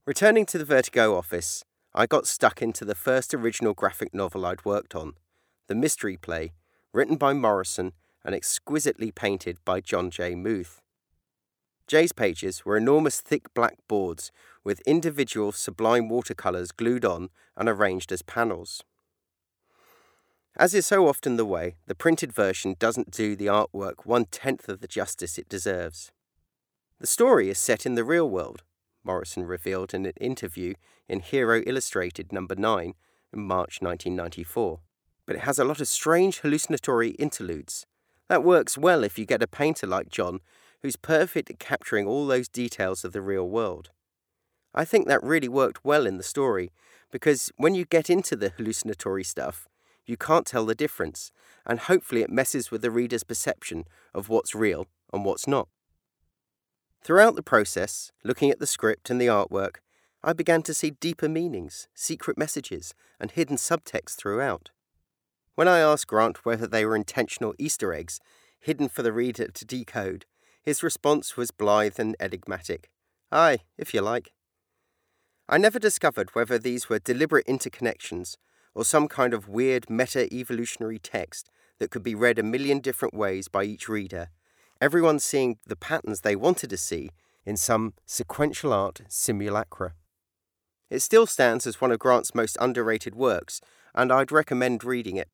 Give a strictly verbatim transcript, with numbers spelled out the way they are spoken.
Returning to the Vertigo office, I got stuck into the first original graphic novel I'd worked on, The Mystery Play, written by Morrison and exquisitely painted by John J. Muth. Jay's pages were enormous thick black boards with individual sublime watercolours glued on and arranged as panels. As is so often the way, the printed version doesn't do the artwork one-tenth of the justice it deserves. The story is set in the real world, Morrison revealed in an interview in Hero Illustrated number nine in March nineteen ninety-four. But it has a lot of strange hallucinatory interludes. That works well if you get a painter like John, who's perfect at capturing all those details of the real world. I think that really worked well in the story, because when you get into the hallucinatory stuff, you can't tell the difference, and hopefully it messes with the reader's perception of what's real and what's not. Throughout the process, looking at the script and the artwork, I began to see deeper meanings, secret messages, and hidden subtext throughout. When I asked Grant whether they were intentional Easter eggs, hidden for the reader to decode, his response was blithe and enigmatic. Aye, if you like. I never discovered whether these were deliberate interconnections or some kind of weird meta-evolutionary text that could be read a million different ways by each reader, everyone seeing the patterns they wanted to see in some sequential art simulacra. It still stands as one of Grant's most underrated works, and I'd recommend reading it.